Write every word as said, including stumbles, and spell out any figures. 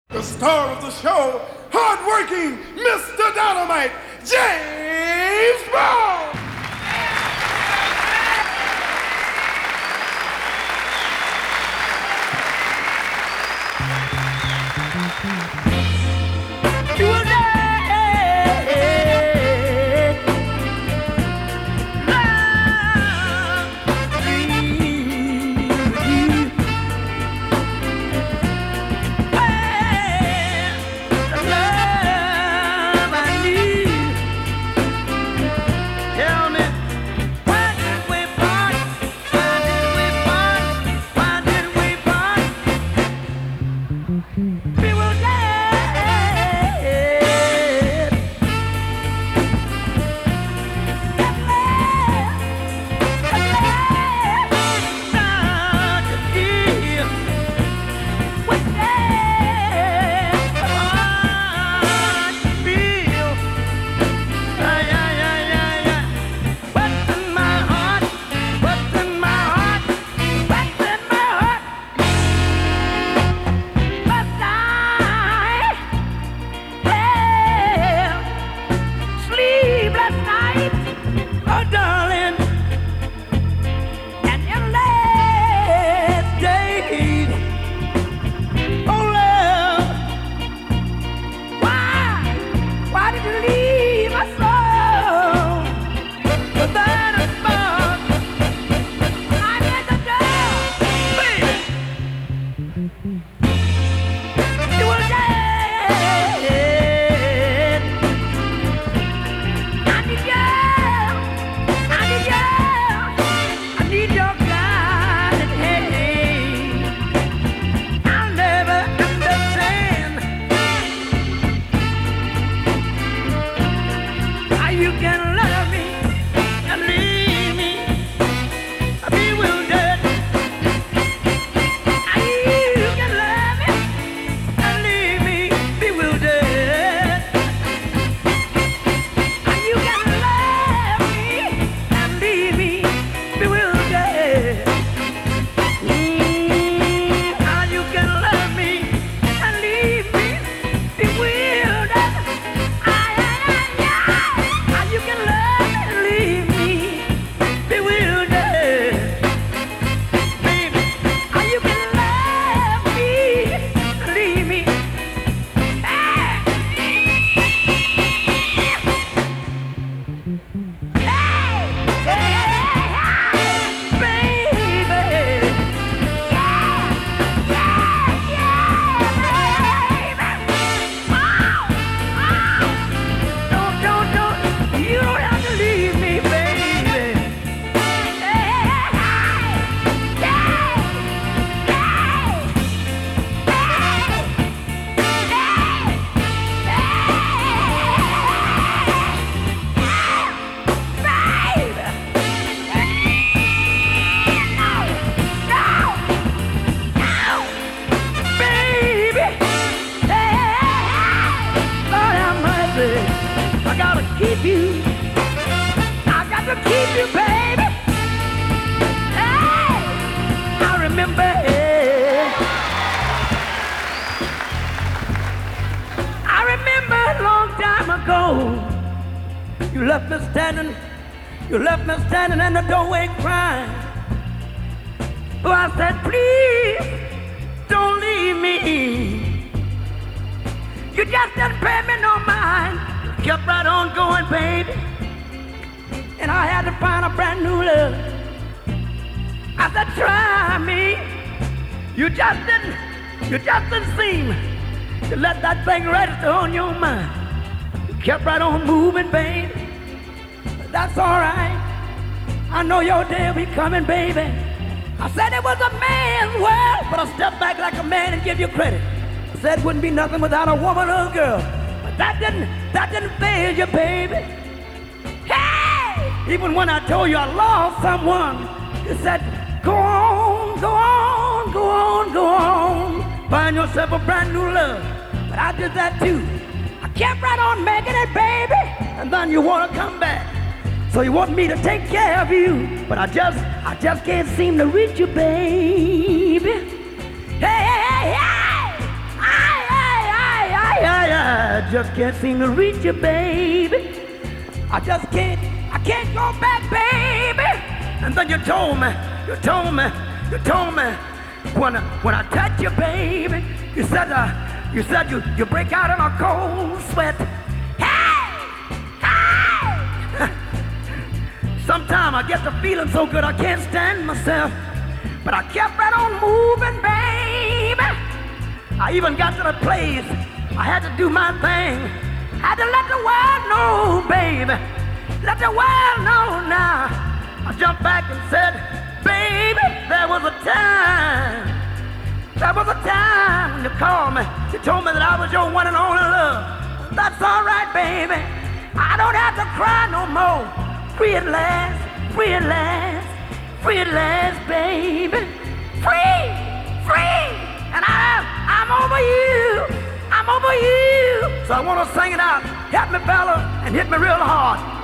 The star of the show, hard-working Mister Dynamite, James Brown! You will die. You left me standing, you left me standing in the doorway crying. Oh, I said, please don't leave me. You just didn't pay me no mind. You kept right on going, baby. And I had to find a brand new love. I said, try me. You just didn't, you just didn't seem to let that thing register on your mind. You kept right on moving, baby. But that's all right. I know your day will be coming, baby. I said it was a man's world, but I stepped back like a man and give you credit. I said it wouldn't be nothing without a woman or a girl. But that didn't, that didn't fail you, baby. Hey! Even when I told you I lost someone, you said, go on, go on, go on, go on. Find yourself a brand new love. But I did that too. I kept right on making it, baby. And then you want to come back. So you want me to take care of you, but I just, I just can't seem to reach you, baby. Hey, hey, hey, hey, hey, hey, just can't seem to reach you, baby. I just can't, I can't go back, baby. And then you told me, you told me, you told me, when I, when I touch you, baby, you said, uh, you said you, you break out in a cold sweat. Hey, hey. Sometimes I get the feeling so good I can't stand myself, but I kept right on moving, baby. I even got to the place I had to do my thing. Had to let the world know, baby. Let the world know now. I jumped back and said, baby, there was a time. There was a time when you called me. You told me that I was your one and only love. That's all right, baby. I don't have to cry no more. Free at last, free at last, free at last, baby. Free, free. And I, I'm over you. I'm over you. So I want to sing it out. Help me, fella, and hit me real hard.